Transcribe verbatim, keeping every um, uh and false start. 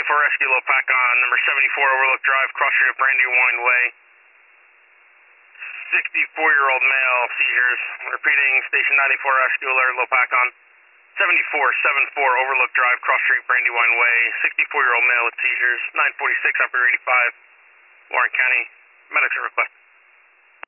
seventy-four Rescue, low pack on number seventy-four Overlook Drive, cross street of Brandywine Way. sixty-four-year-old male, seizures. Repeating, station ninety-four Rescue alert, low pack on seventy-four seventy-four Overlook Drive, cross street Brandywine Way. sixty-four-year-old male with seizures. nine forty-six, Upper eighty-five, Warren County. Medics are requested.